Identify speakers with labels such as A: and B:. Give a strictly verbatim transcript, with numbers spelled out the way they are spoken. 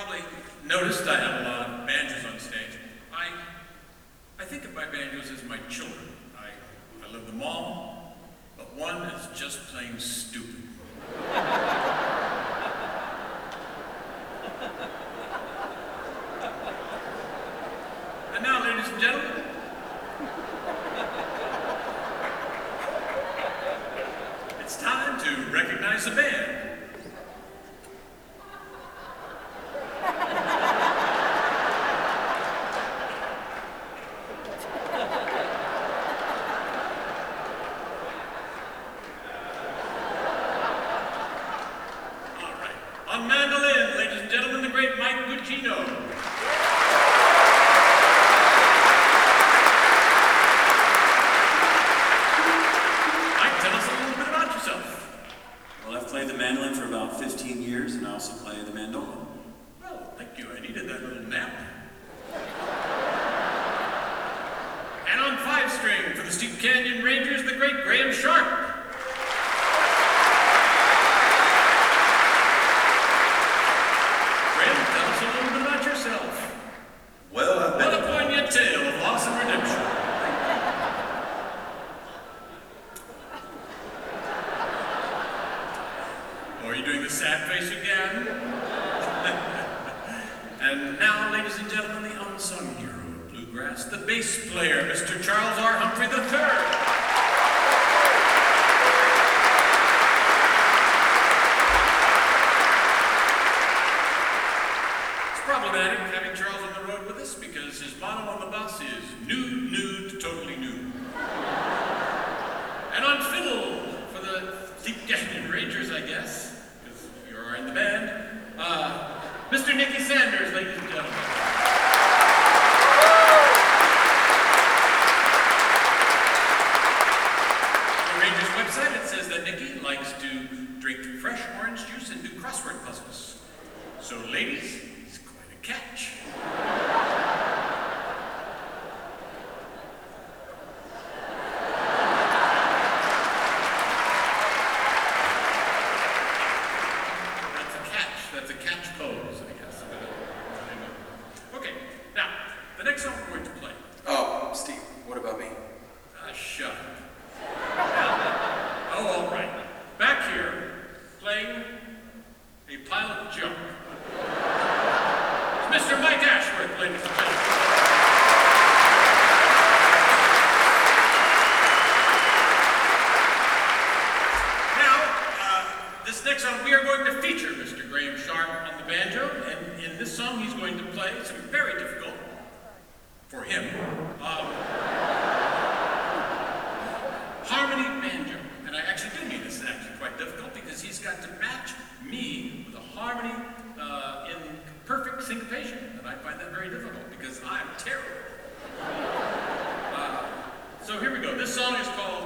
A: probably noticed I have a lot of banjos on stage. I, I think of my banjos as my children. I, I love them all, but one is just plain stupid. And now, ladies and gentlemen, it's time to recognize the band. On mandolin, ladies and gentlemen, the great Mike Guccino. Mike, tell us a little bit about yourself.
B: Well, I've played the mandolin for about fifteen years, and I also play the mandolin.
A: Well, thank you. I needed that little nap. And on five string for the Steep Canyon Rangers, the great Graham Sharp.
B: Well, I've been...
A: What a poignant tale of loss and redemption. Oh, are you doing the sad face again? And now, ladies and gentlemen, the unsung hero of bluegrass, the bass player, Mister Charles R. Humphrey the third. Problematic having Charles on the road with us because his motto on the bus is nude, nude, totally nude. And on fiddle for the Steep Canyon Rangers, I guess, because you are in the band, uh, Mister Nicky Sanders, ladies and gentlemen. On the Rangers website, it says that Nicky likes to drink fresh orange juice and do crossword puzzles. So, ladies, catch. That's a catch. That's a catch pose, I guess. Okay, now, the next song we're going to play.
C: Oh, Steve, what about me?
A: Ah, shut up. Oh, all right. Back here, playing a pile of junk. Mister Mike Ashworth, ladies and gentlemen. Now, uh, this next song, we are going to feature Mister Graham Sharp on the banjo, and in this song, he's going to play some very difficult, for him, um, harmony banjo. And I actually do mean this is actually quite difficult because he's got to match me with a harmony uh, in perfect syncopation, and I find that very difficult because I'm terrible. Uh, so here we go. This song is called